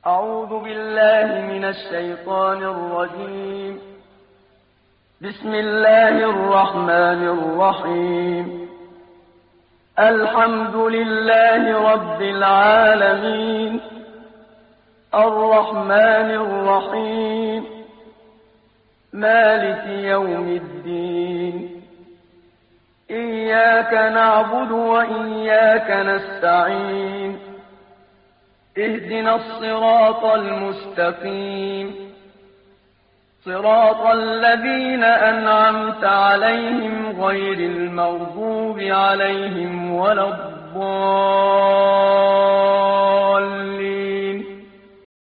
أعوذ بالله من الشيطان الرجيم. بسم الله الرحمن الرحيم. الحمد لله رب العالمين، الرحمن الرحيم، مالك يوم الدين. إياك نعبد وإياك نستعين. اهدنا الصراط المستقيم، صراط الذين أنعمت عليهم غير المغضوب عليهم ولا الضالين.